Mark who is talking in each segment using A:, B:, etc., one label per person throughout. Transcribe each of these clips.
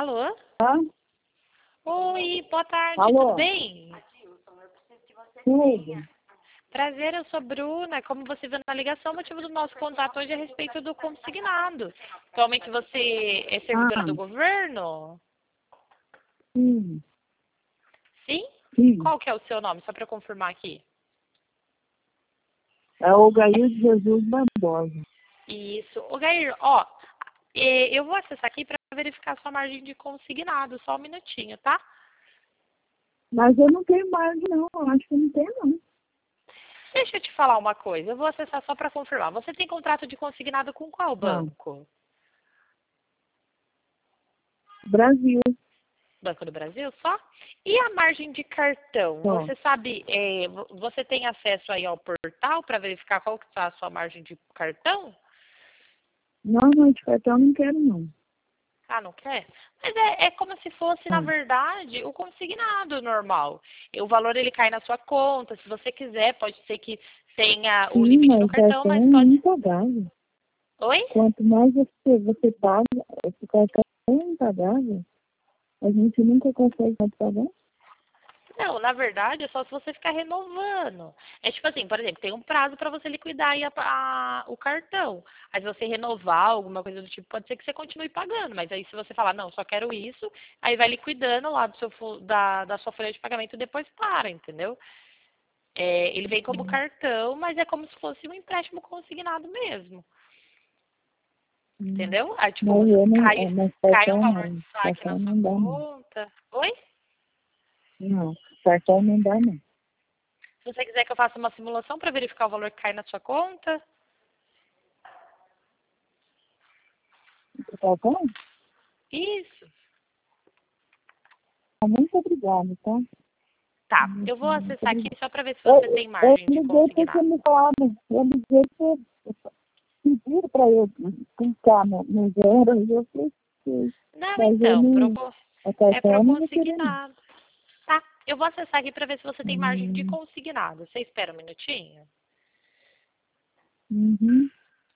A: Alô?
B: Tá?
A: Oi, boa tarde,
B: Alô?
A: tudo bem?
B: Tudo.
A: Prazer, eu sou Bruna. Como você viu na ligação, o motivo do nosso contato hoje é a respeito do consignado. Atualmente você é servidora do governo?
B: Sim.
A: Sim?
B: Sim.
A: Qual que é o seu nome, só para eu confirmar aqui?
B: É o Gair Jesus Barbosa.
A: Isso. Ô, Gair, ó, eu vou acessar aqui para verificar a sua margem de consignado, só um minutinho, tá?
B: Mas eu não tenho margem, não. Eu acho que não tem, não.
A: Deixa eu te falar uma coisa, eu vou acessar só para confirmar. Você tem contrato de consignado com qual
B: Não.
A: banco?
B: Brasil.
A: Banco do Brasil só? E a margem de cartão?
B: Só.
A: Você sabe, você tem acesso aí ao portal para verificar qual que está a sua margem de cartão?
B: Não, de cartão eu não quero, não.
A: Ah, não quer? Mas é como se fosse, na
B: Não.
A: verdade, o consignado normal. E o valor ele cai na sua conta. Se você quiser, pode ser que tenha o
B: Sim,
A: limite do
B: mas
A: cartão,
B: cartão
A: mas
B: é
A: pode.
B: impagável.
A: Oi?
B: Quanto mais você paga, esse cartão é impagável. A gente nunca consegue pagar.
A: Não, na verdade é só se você ficar renovando. É tipo assim, por exemplo, tem um prazo para você liquidar aí o cartão. Aí se você renovar alguma coisa do tipo, pode ser que você continue pagando. Mas aí se você falar, não, só quero isso, aí vai liquidando lá da sua folha de pagamento e depois para, entendeu? Ele vem como cartão, mas é como se fosse um empréstimo consignado mesmo. Entendeu? Aí tipo,
B: Mas eu não, mas
A: cai um
B: cartão
A: valor de
B: não.
A: saque na
B: Cartão
A: sua
B: não dá, não.
A: conta. Oi?
B: Não, cartão não dá, não.
A: Se você quiser que eu faça uma simulação para verificar o valor que cai na sua conta.
B: Cartão?
A: Isso.
B: Muito obrigada, tá?
A: Tá,
B: Muito,
A: eu vou
B: muito
A: acessar aqui
B: obrigada.
A: só para ver se você tem
B: Eu
A: margem de
B: liguei porque
A: consignado.
B: me falaram, eu liguei porque pediram para eu clicar no zero e eu cliquei.
A: Não,
B: Mas eu
A: então,
B: não, a
A: é
B: cartão
A: pro
B: eu não vou querer, não.
A: consignado. Tá, eu vou acessar aqui para ver se você tem margem de
B: Hum,
A: consignado. Você espera um minutinho?
B: uhum.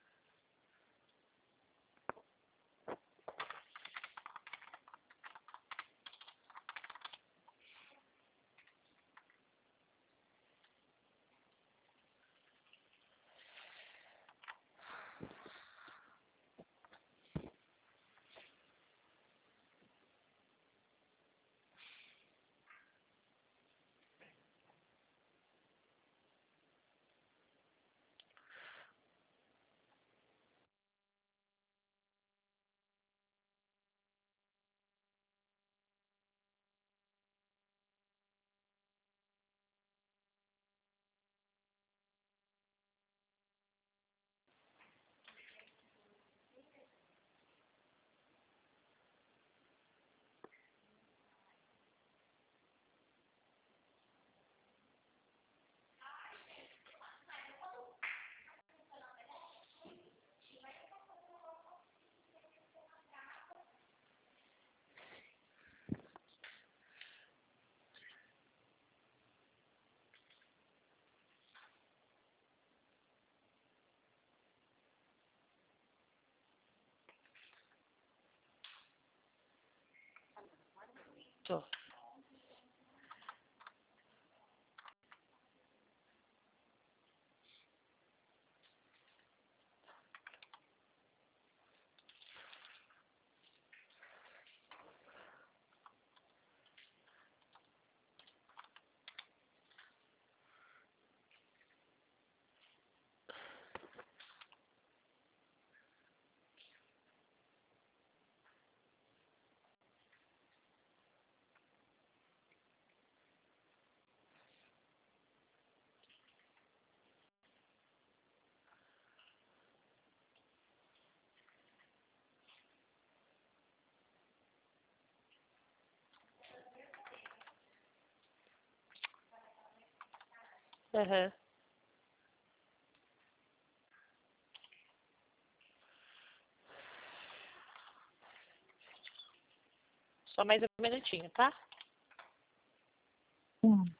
A: Tô. Aham. Só mais um minutinho, tá?
B: Tá.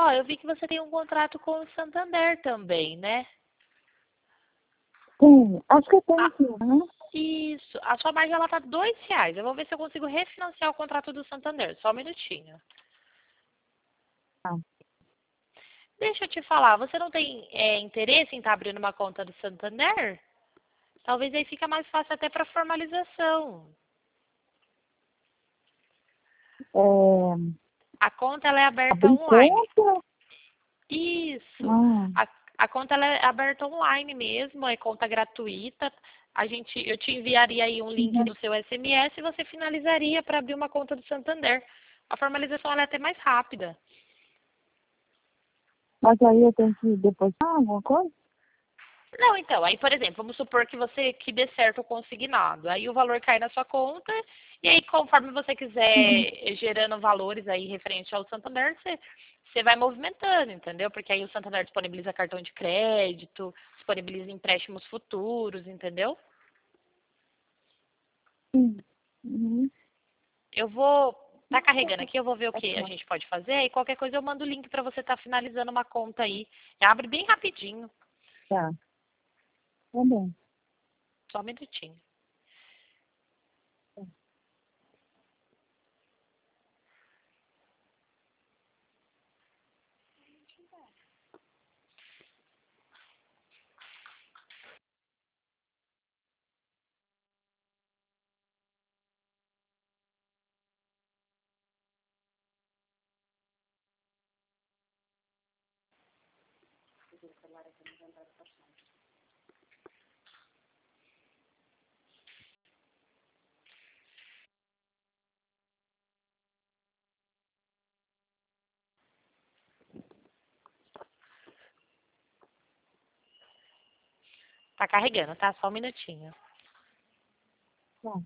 A: Ó, eu vi que você tem um contrato com o Santander também, né?
B: Sim, acho que eu tenho
A: Ah,
B: aqui, né?
A: isso. A sua margem ela tá R$ 2. Eu vou ver se eu consigo refinanciar o contrato do Santander. Só um minutinho.
B: Ah,
A: Deixa eu te falar, você não tem interesse em estar abrindo uma conta do Santander? Talvez aí fica mais fácil até para formalização.
B: é,
A: A conta ela é aberta
B: abrir
A: online.
B: conta?
A: Isso.
B: Ah,
A: A conta ela é aberta online mesmo, é conta gratuita. Eu te enviaria aí um link
B: uhum.
A: no seu SMS e você finalizaria para abrir uma conta do Santander. A formalização ela é até mais rápida.
B: Mas aí eu tenho que depositar alguma coisa?
A: Não, então, aí, por exemplo, vamos supor que dê certo o consignado. Aí o valor cai na sua conta, e aí, conforme você
B: Uhum.
A: quiser gerando valores aí referente ao Santander, você vai movimentando, entendeu? Porque aí o Santander disponibiliza cartão de crédito, disponibiliza empréstimos futuros, entendeu?
B: Sim. Uhum.
A: Eu vou tá carregando
B: Tá
A: aqui, eu vou ver o que a
B: bom.
A: gente pode fazer, e qualquer coisa eu mando o link para você estar finalizando uma conta aí. Abre bem rapidinho,
B: Tá, tá bom.
A: só um minutinho. Tá carregando, tá? Só um minutinho.
B: Tá.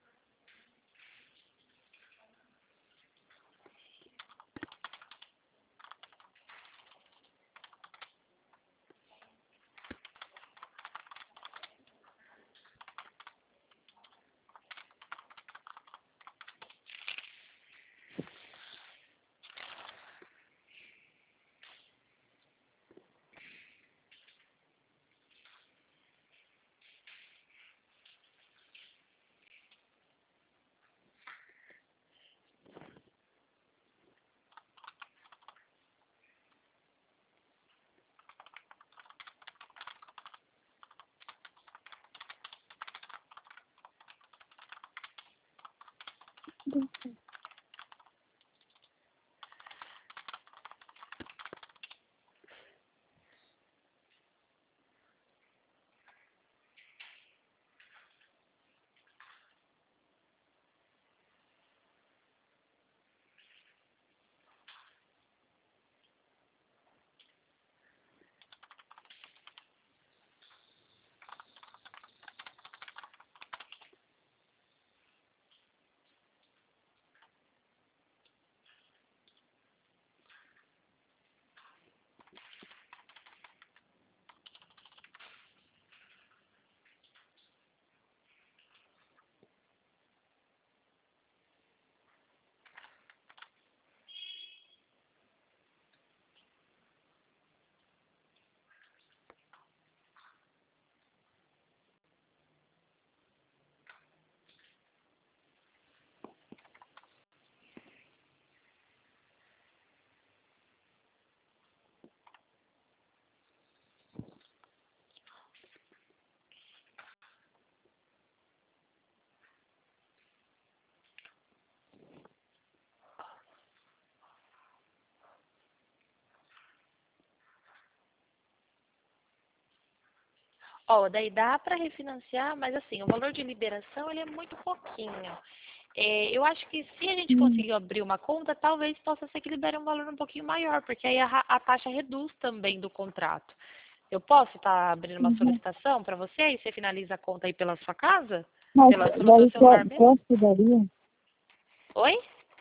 A: Ó, daí dá para refinanciar, mas assim, o valor de liberação ele é muito pouquinho. Eu acho que se a gente
B: Hum.
A: conseguir abrir uma conta, talvez possa ser que libere um valor um pouquinho maior, porque aí a taxa reduz também do contrato. Eu posso estar abrindo uma
B: Uhum.
A: solicitação para você e você finaliza a conta aí pela sua casa?
B: Mas
A: Pelo seu
B: daí
A: celular mesmo?
B: quanto que daria?
A: Oi?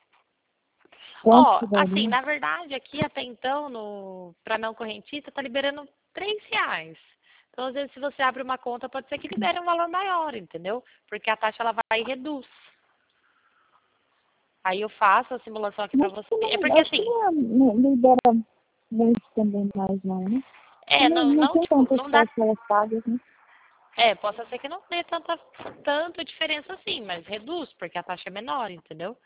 B: Quanto
A: Ó,
B: que
A: assim,
B: daria?
A: na verdade, aqui até então, para não correntista, tá liberando R$ 3. Então, às vezes, se você abre uma conta, pode ser que libere um valor maior, entendeu? Porque a taxa ela vai e reduz. Aí eu faço a simulação aqui pra
B: Mas
A: você.
B: que
A: É
B: não,
A: porque
B: acho que
A: assim,
B: não libera. muito também mais não, né?
A: É,
B: Não tem
A: tipo,
B: tantas
A: não dá.
B: parcelas pagas, né?
A: É, possa ser que não dê tanta diferença assim, mas reduz, porque a taxa é menor, entendeu?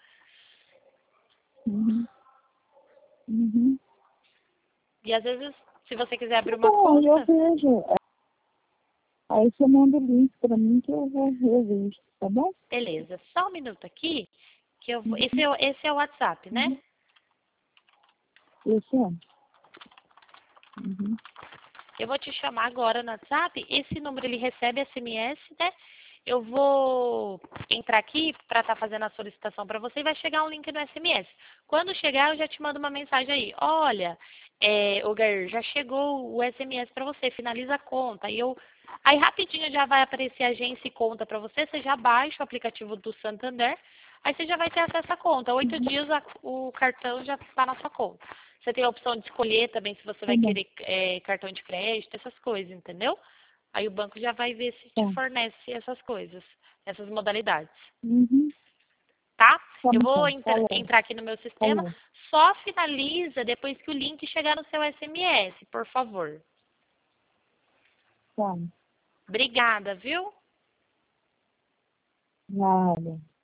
B: Uhum. Uhum.
A: E às vezes, se você quiser abrir uma
B: Então, eu
A: conta,
B: vejo. Aí você manda o link para mim que eu vou rever, tá bom?
A: beleza. Só um minuto aqui, que eu vou.
B: Uhum.
A: Esse é o WhatsApp, né?
B: Uhum. Esse é. Uhum.
A: Eu vou te chamar agora no WhatsApp. Esse número ele recebe SMS, né? Eu vou entrar aqui para estar fazendo a solicitação para você e vai chegar um link no SMS. Quando chegar, eu já te mando uma mensagem aí. Olha, Ogar, já chegou o SMS para você, finaliza a conta. Aí rapidinho já vai aparecer agência e conta para você. Você já baixa o aplicativo do Santander. Aí você já vai ter acesso à conta. 8 dias o cartão já está na sua conta. Você tem a opção de escolher também se você
B: Tá
A: vai
B: bom.
A: querer cartão de crédito, essas coisas, entendeu? Aí o banco já vai ver se te
B: Tá.
A: fornece essas coisas, essas modalidades,
B: Uhum.
A: tá?
B: Tá
A: Eu vou
B: bom. Falou.
A: entrar aqui no meu sistema.
B: Falou.
A: Só finaliza depois que o link chegar no seu SMS, por favor.
B: Tá.
A: Obrigada, viu?
B: Nada.